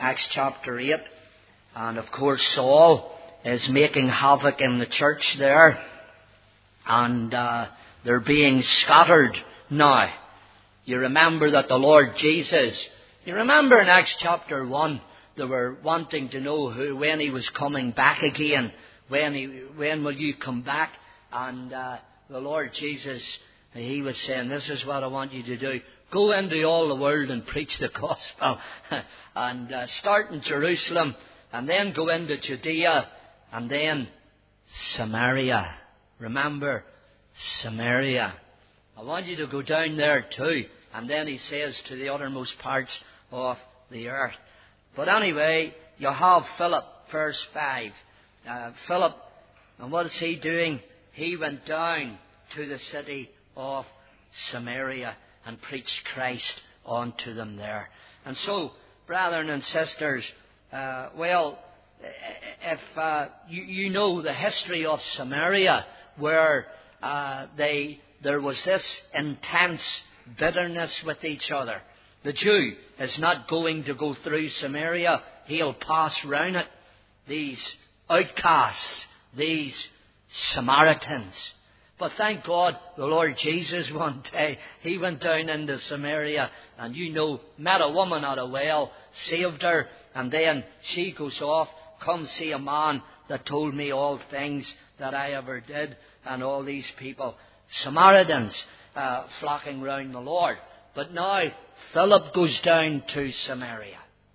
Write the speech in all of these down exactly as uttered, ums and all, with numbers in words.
Acts chapter eight. And of course Saul is making havoc in the church there. And uh, they're being scattered now. You remember that the Lord Jesus, you remember in Acts chapter one, they were wanting to know who, when he was coming back again. When he, when will you come back? And uh, the Lord Jesus, he was saying, this is what I want you to do. Go into all the world and preach the gospel. and uh, start in Jerusalem. And then go into Judea. And then Samaria. Remember, Samaria. I want you to go down there too. And then he says to the uttermost parts of the earth. But anyway, you have Philip, verse five. Uh, Philip, and what is he doing? He went down to the city of Samaria and preached Christ unto them there. And so, brethren and sisters, uh, well, if uh, you, you know the history of Samaria, where uh, they there was this intense bitterness with each other. The Jew is not going to go through Samaria. He'll pass round it. These outcasts, these Samaritans. But thank God, the Lord Jesus one day, he went down into Samaria and you know, met a woman at a well, saved her, and then she goes off, come see a man that told me all things that I ever did, and all these people, Samaritans, uh, flocking round the Lord. But now, Philip goes down to Samaria.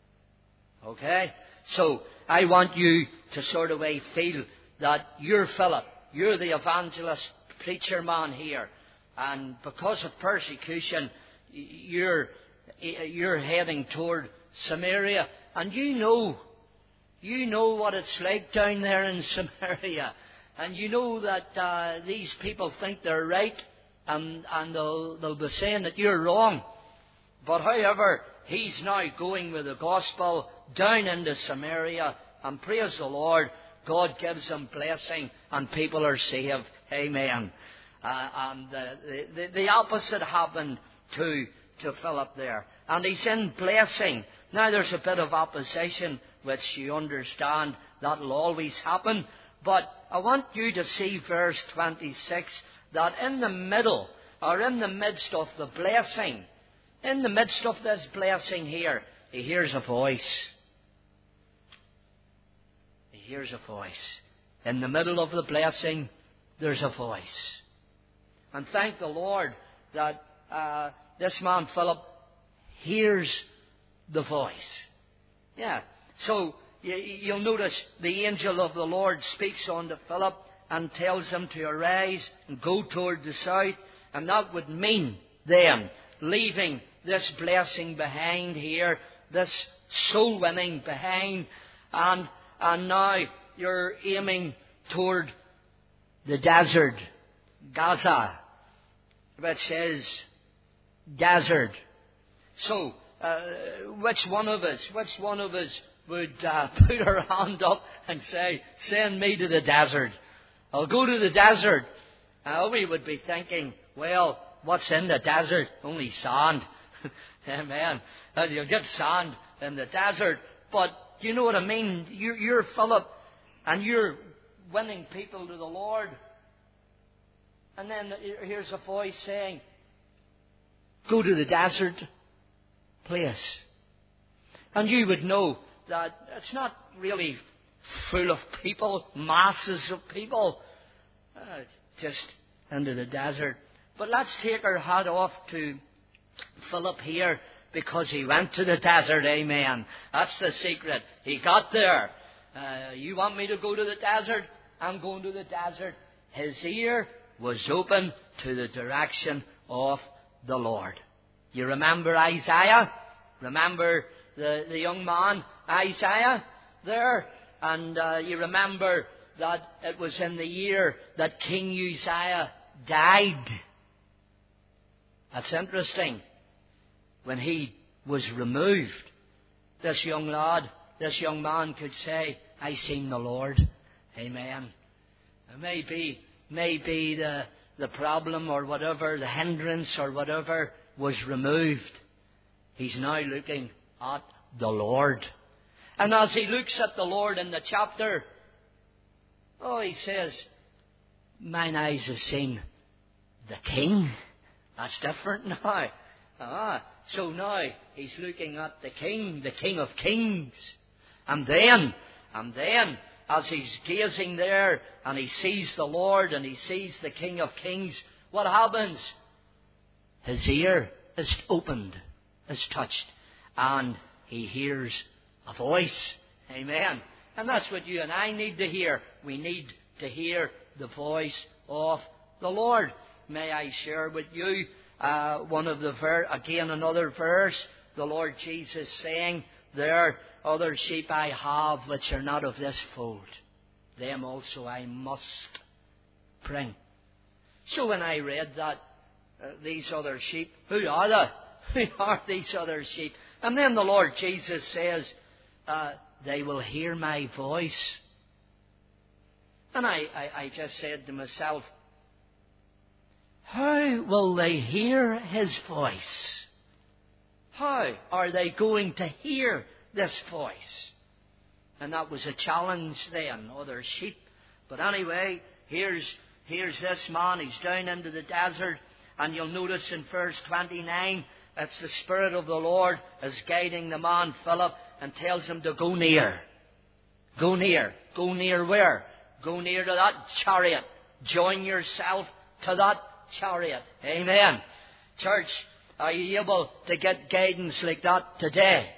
Okay? So, I want you to sort of way feel that you're Philip. You're the evangelist, preacher man here. And because of persecution, you're, you're heading toward Samaria. And you know, you know what it's like down there in Samaria. And you know that uh, these people think they're right. And, and they'll, they'll be saying that you're wrong. But however, he's now going with the gospel down into Samaria. And praise the Lord, God gives him blessing and people are saved. Amen. Uh, and the, the, the opposite happened to, to Philip there. And he's in blessing. Now there's a bit of opposition, which you understand that will always happen. But I want you to see verse twenty-six, that in the middle, or in the midst of the blessing, in the midst of this blessing here, he hears a voice. He hears a voice. In the middle of the blessing, there's a voice. And thank the Lord that uh, this man Philip hears the voice. Yeah. So you, you'll notice the angel of the Lord speaks unto Philip and tells him to arise and go toward the south. And that would mean then leaving this blessing behind here, this soul winning behind, and and now you're aiming toward the desert, Gaza, which is desert. So, uh, which one of us, which one of us would uh, put her hand up and say, send me to the desert? I'll go to the desert. Uh, we would be thinking, well, what's in the desert? Only sand. Amen. And you'll get sand in the desert. But you know what I mean? You're, you're Philip and you're winning people to the Lord. And then here's a voice saying, go to the desert place. And you would know that it's not really full of people, masses of people, uh, just into the desert. But let's take our hat off to Philip here, because he went to the desert. Amen. That's the secret. He got there. Uh, you want me to go to the desert? I'm going to the desert. His ear was open to the direction of the Lord. You remember Isaiah? Remember the, the young man Isaiah there? And uh, you remember that it was in the year that King Uzziah died. That's interesting. When he was removed, this young lad, this young man could say, I seen the Lord. Amen. Maybe, maybe the, the problem or whatever, the hindrance or whatever was removed. He's now looking at the Lord. And as he looks at the Lord in the chapter, oh, he says, mine eyes have seen the King. That's different now. Ah, so now he's looking at the King, the King of Kings. And then, and then, as he's gazing there and he sees the Lord and he sees the King of Kings, what happens? His ear is opened, is touched, and he hears a voice. Amen. And that's what you and I need to hear. We need to hear the voice of the Lord. May I share with you uh, one of the ver- again another verse. The Lord Jesus saying, "There other sheep I have which are not of this fold. Them also I must bring." So when I read that, uh, these other sheep, who are they? Who are these other sheep? And then the Lord Jesus says, uh, they will hear my voice. And I, I, I just said to myself, how will they hear his voice? How are they going to hear this voice? And that was a challenge then, other sheep. But anyway, here's here's this man. He's down into the desert, and you'll notice in verse twenty-nine, it's the Spirit of the Lord is guiding the man Philip and tells him to go near. Go near. Go near where? Go near to that chariot. Join yourself to that chariot. Amen. Church, are you able to get guidance like that today?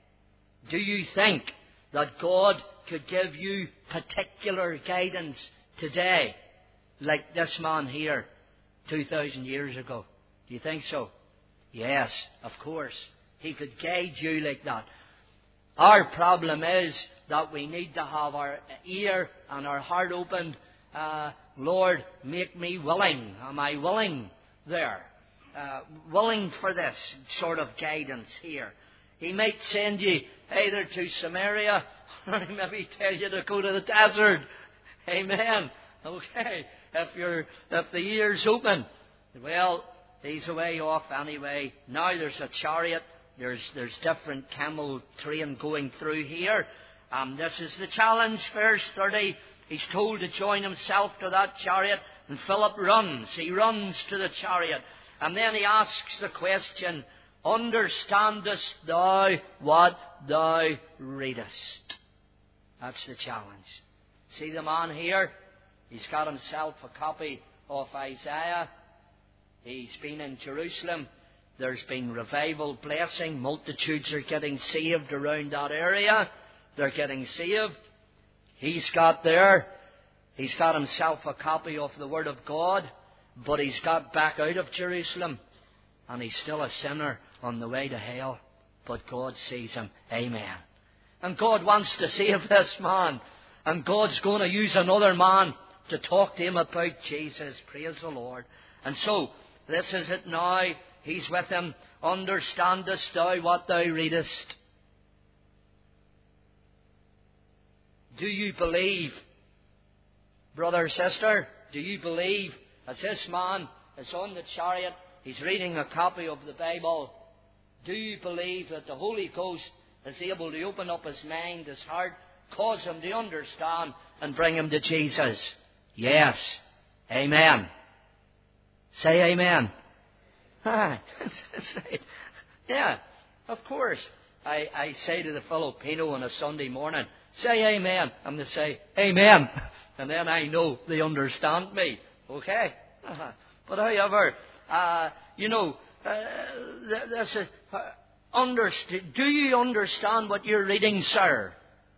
Do you think that God could give you particular guidance today, like this man here two thousand years ago? Do you think so? Yes, of course. He could guide you like that. Our problem is that we need to have our ear and our heart opened. Uh, Lord, make me willing. Am I willing there? Uh, willing for this sort of guidance here. He might send you either to Samaria or maybe tell you to go to the desert. Amen. Okay. If you're, if the ear's open, well, he's a way off anyway. Now there's a chariot. There's, there's different camel train going through here. Um, this is the challenge, verse thirty. He's told to join himself to that chariot, and Philip runs. He runs to the chariot. And then he asks the question, understandest thou what thou readest? That's the challenge. See the man here? He's got himself a copy of Isaiah. He's been in Jerusalem. There's been revival blessing. Multitudes are getting saved around that area. They're getting saved. He's got there, he's got himself a copy of the Word of God, but he's got back out of Jerusalem, and he's still a sinner on the way to hell. But God sees him. Amen. And God wants to save this man, and God's going to use another man to talk to him about Jesus. Praise the Lord. And so, this is it now. He's with him. Understandest thou what thou readest? Do you believe, brother or sister? Do you believe, as this man is on the chariot, he's reading a copy of the Bible, do you believe that the Holy Ghost is able to open up his mind, his heart, cause him to understand, and bring him to Jesus? Yes. Amen. Say amen. Ah, that's right. Yeah, of course. I, I say to the Filipino on a Sunday morning, say amen. And they say, amen. And then I know they understand me. Okay? Uh-huh. But however, uh, you know, uh, that's a, uh, underst- do you understand what you're reading, sir?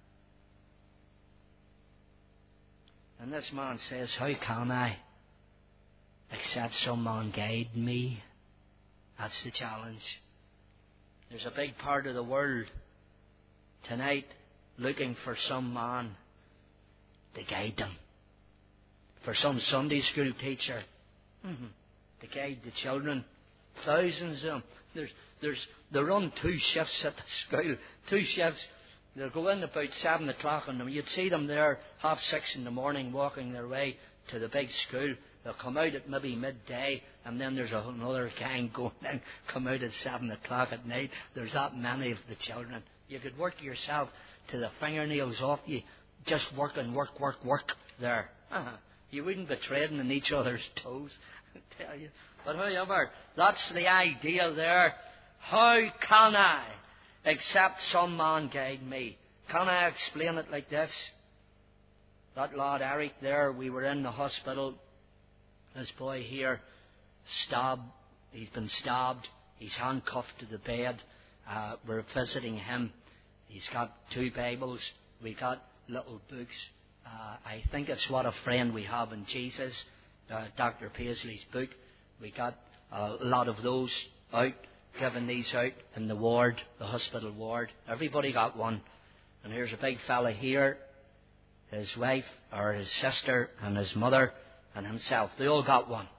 And this man says, how can I? Except someone guide me. That's the challenge. There's a big part of the world tonight looking for some man to guide them. For some Sunday school teacher mm-hmm. to guide the children. Thousands of them. There's, there's, they run two shifts at the school. Two shifts. They'll go in about seven o'clock and you'd see them there half six in the morning walking their way to the big school. They'll come out at maybe midday, and then there's another gang going in, come out at seven o'clock at night. There's that many of the children. You could work yourself to the fingernails off you, just working, work, work, work there. Uh-huh. You wouldn't be treading on each other's toes, I tell you. But however, that's the idea there. How can I, except some man guide me? Can I explain it like this? That lad Eric there, we were in the hospital. This boy here, stabbed. He's been stabbed. He's handcuffed to the bed. Uh, we're visiting him. He's got two Bibles. We got little books. Uh, I think it's What a Friend We Have in Jesus, uh, Doctor Paisley's book. We got a lot of those out, giving these out in the ward, the hospital ward. Everybody got one. And here's a big fella here, his wife, or his sister, and his mother, and himself. They all got one.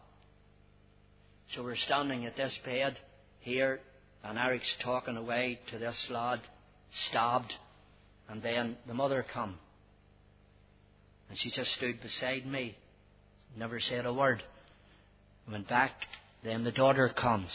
So we're standing at this bed here, and Eric's talking away to this lad, stabbed, and then the mother come. And she just stood beside me, never said a word. Went back, then the daughter comes.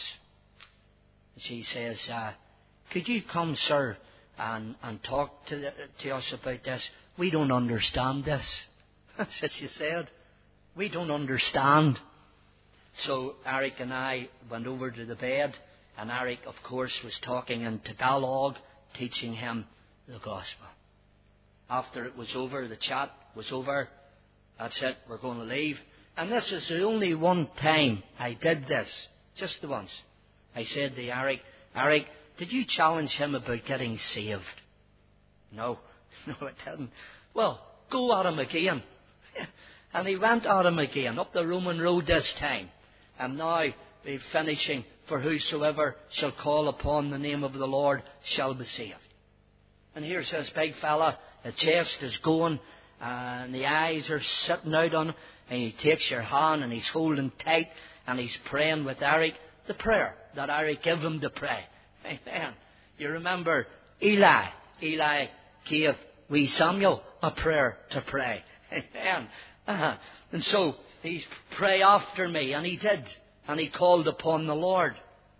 She says, uh, could you come, sir, and, and talk to, the, to us about this? We don't understand this. That's what she said. We don't understand. So Eric and I went over to the bed, and Eric, of course, was talking in Tagalog, teaching him the gospel. After it was over, the chat was over. That's it, we're going to leave. And this is the only one time I did this, just the once. I said to Eric, Eric, did you challenge him about getting saved? No, no I didn't. Well, go at him again. And he went at him again, up the Roman road this time. And now we're finishing, for whosoever shall call upon the name of the Lord shall be saved. And here's this big fella, the chest is going, and the eyes are sitting out on him, and he takes your hand and he's holding tight, and he's praying with Eric, the prayer that Eric gave him to pray. Amen. You remember Eli. Eli gave wee Samuel a prayer to pray. Amen. Uh-huh. And so he's pray after me, and he did. And he called upon the Lord.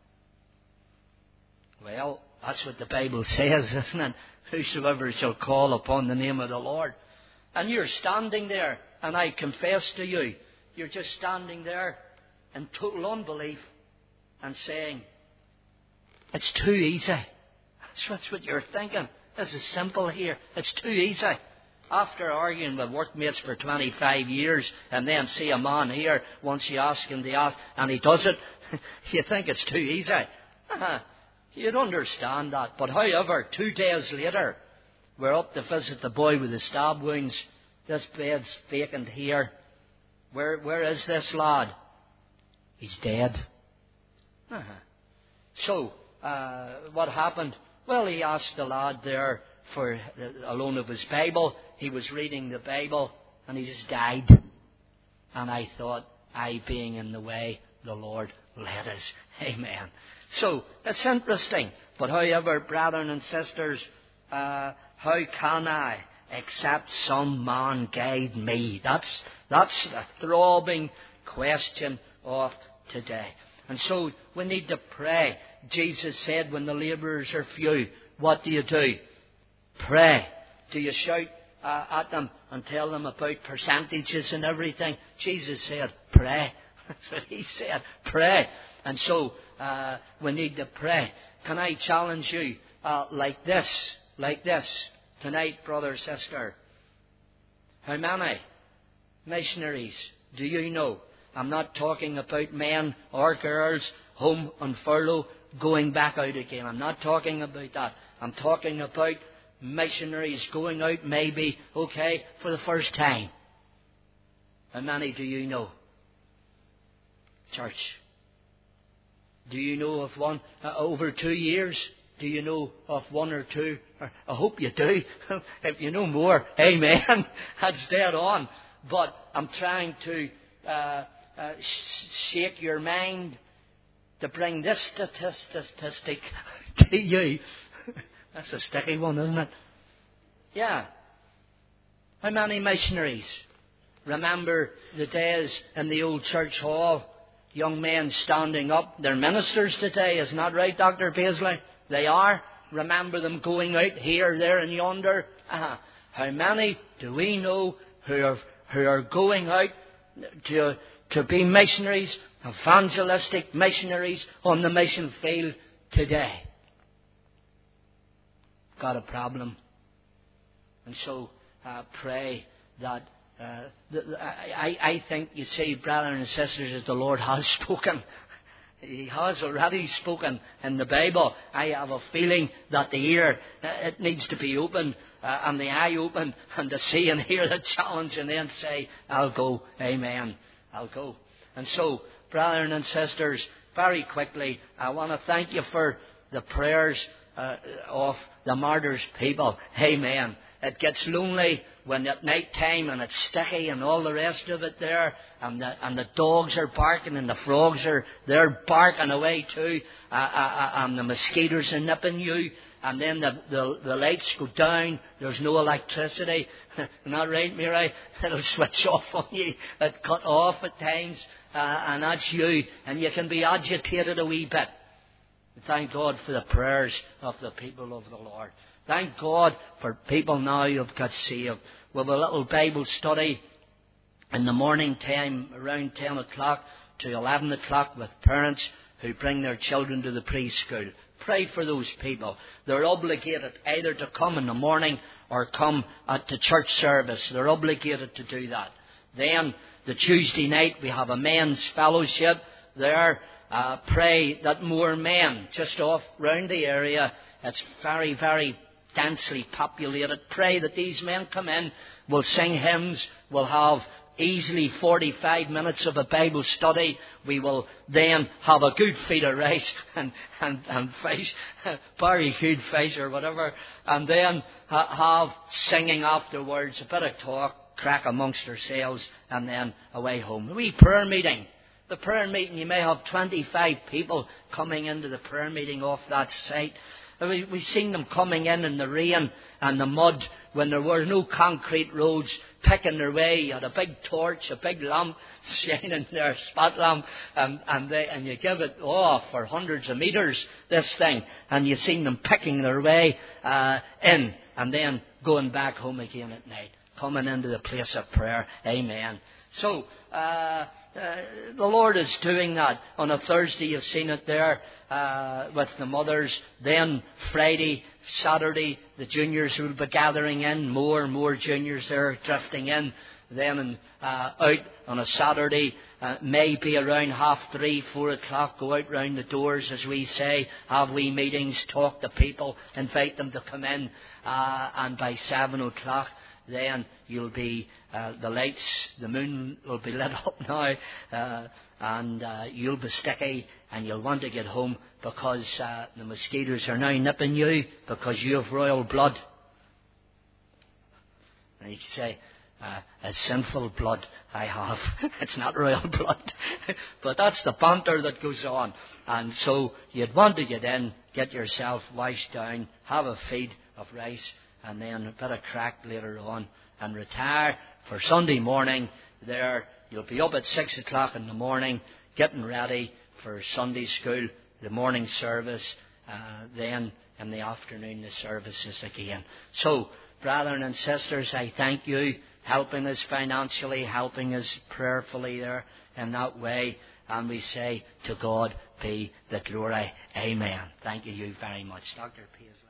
Well, that's what the Bible says, isn't it? Whosoever shall call upon the name of the Lord. And you're standing there, and I confess to you, you're just standing there in total unbelief and saying, it's too easy. That's what you're thinking. This is simple here. It's too easy. After arguing with workmates for twenty-five years, and then see a man here, once you ask him to ask, and he does it, you think it's too easy. Uh-huh. You'd understand that. But however, two days later, we're up to visit the boy with the stab wounds. This bed's vacant here. Where, where is this lad? He's dead. Uh-huh. So, uh, what happened? Well, he asked the lad there for a loan of his Bible. He was reading the Bible, and he just died. And I thought, I being in the way, the Lord led us. Amen. So, it's interesting. But however, brethren and sisters, uh, how can I, except some man guide me? That's, that's the throbbing question of today. And so, we need to pray. Jesus said, when the labourers are few, what do you do? Pray. Do you shout uh, at them and tell them about percentages and everything? Jesus said, pray. That's what he said. Pray. And so, uh, we need to pray. Can I challenge you uh, like this? Like this. Tonight, brother, sister. How many missionaries do you know? I'm not talking about men or girls home on furlough going back out again. I'm not talking about that. I'm talking about missionaries going out maybe, okay, for the first time. How many do you know? Church. Do you know of one uh, over two years? Do you know of one or two? Or, I hope you do. If you know more, amen. That's dead on. But I'm trying to uh, uh, sh- shake your mind to bring this statistic to you. That's a sticky one, isn't it? Yeah. How many missionaries remember the days in the old church hall? Young men standing up. They're ministers today, isn't that right, Doctor Paisley? They are. remember them going out here, there and yonder. Uh, how many do we know who are, who are going out to, to be missionaries, evangelistic missionaries on the mission field today? Got a problem. And so uh, pray that uh, the, the, I, I think, you see, brothers and sisters, that the Lord has spoken. He has already spoken in the Bible. I have a feeling that the ear, it needs to be opened, uh, and the eye open, and to see and hear the challenge, and then say, I'll go, amen, I'll go. And so, brothers and sisters, very quickly, I want to thank you for the prayers uh, of the martyrs' people. Amen. It gets lonely when at night time and it's sticky and all the rest of it there, and the, and the dogs are barking and the frogs are they're barking away too, uh, uh, and the mosquitoes are nipping you, and then the, the, the lights go down, there's no electricity. Not right, Mary? It'll switch off on you, it cut off at times, uh, and that's you, and you can be agitated a wee bit. Thank God for the prayers of the people of the Lord. Thank God for people now who've got saved. We have a little Bible study in the morning time, around ten o'clock to eleven o'clock, with parents who bring their children to the preschool. Pray for those people. They're obligated either to come in the morning or come at the church service. They're obligated to do that. Then, the Tuesday night, we have a men's fellowship there. Uh, pray that more men, just off round the area, it's very, very densely populated. Pray that these men come in, will sing hymns, will have easily forty-five minutes of a Bible study. We will then have a good feed of rice and, and, and fish, very good fish or whatever, and then ha- have singing afterwards, a bit of talk, crack amongst ourselves, and then away home. A wee prayer meeting. The prayer meeting, you may have twenty-five people coming into the prayer meeting off that site. We, we've seen them coming in in the rain and the mud when there were no concrete roads, picking their way. You had a big torch, a big lamp shining there, spot lamp, and, and, they, and you give it off for hundreds of metres, this thing, and you've seen them picking their way uh, in and then going back home again at night, coming into the place of prayer. Amen. So, uh, uh, the Lord is doing that. On a Thursday, you've seen it there uh, with the mothers. Then Friday, Saturday, the juniors will be gathering in. More and more juniors there drifting in. Then uh, out on a Saturday, uh, maybe around half three, four o'clock, go out round the doors, as we say, have wee meetings, talk to people, invite them to come in, uh, and by seven o'clock, then you'll be, uh, the lights, the moon will be lit up now, uh, and uh, you'll be sticky, and you'll want to get home because uh, the mosquitoes are now nipping you because you have royal blood. And you can say, uh, it's sinful blood I have. It's not royal blood. But that's the banter that goes on. And so you'd want to get in, get yourself washed down, have a feed of rice, and then a bit of crack later on, and retire for Sunday morning. There, you'll be up at six o'clock in the morning, getting ready for Sunday school, the morning service, uh, then in the afternoon the services again. So, brethren and sisters, I thank you, helping us financially, helping us prayerfully there in that way, and we say, to God be the glory. Amen. Thank you very much. Doctor Paisley.